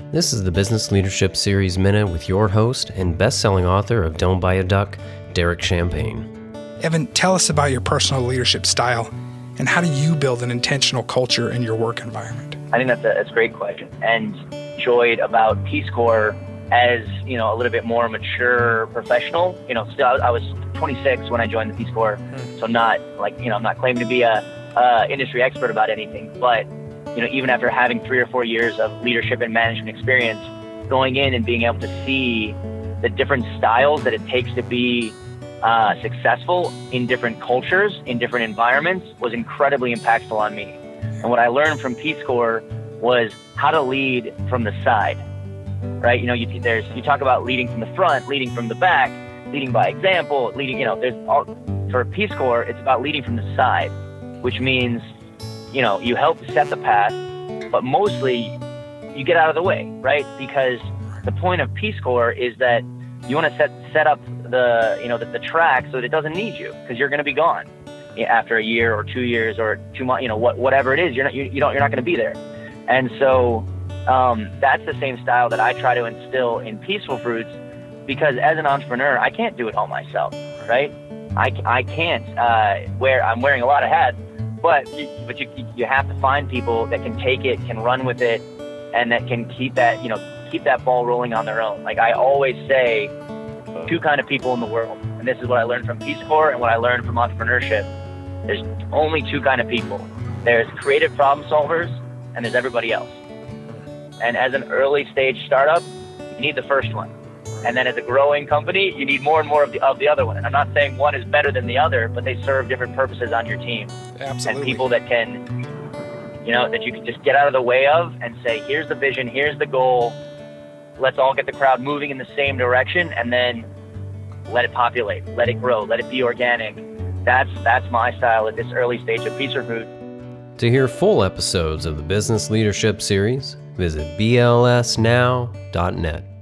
This is the Business Leadership Series Minute with your host and best-selling author of Don't Buy a Duck, Derek Champagne. Evan, tell us about your personal leadership style and how do you build an intentional culture in your work environment? I think that's a great question. And enjoyed about Peace Corps as, a little bit more mature professional. Still I was 26 when I joined the Peace Corps. So not I'm not claiming to be a industry expert about anything, but even after having 3 or 4 years of leadership and management experience, going in and being able to see the different styles that it takes to be successful in different cultures, in different environments, was incredibly impactful on me. And what I learned from Peace Corps was how to lead from the side, right? You talk about leading from the front, leading from the back, leading by example, for Peace Corps, it's about leading from the side, which means, you help set the path, but mostly you get out of the way, right? Because the point of Peace Corps is that you want to set up the track so that it doesn't need you, because you're going to be gone after a year or 2 years or 2 months, whatever it is. You're not going to be there. And so that's the same style that I try to instill in Peaceful Fruits, because as an entrepreneur, I can't do it all myself, right? I can't. I'm wearing a lot of hats, but you have to find people that can take it, can run with it, and that can keep that ball rolling on their own. Like I always say, 2 kind of people in the world, and this is what I learned from Peace Corps and what I learned from entrepreneurship. There's only 2 kind of people. There's creative problem solvers, and there's everybody else. And as an early stage startup, you need the first one. And then as a growing company, you need more and more of the other one. And I'm not saying one is better than the other, but they serve different purposes on your team. Absolutely. And people that can, that you can just get out of the way of and say, here's the vision, here's the goal. Let's all get the crowd moving in the same direction, and then let it populate, let it grow, let it be organic. That's my style at this early stage of Peaceful Fruits. To hear full episodes of the Business Leadership Series, visit blsnow.net.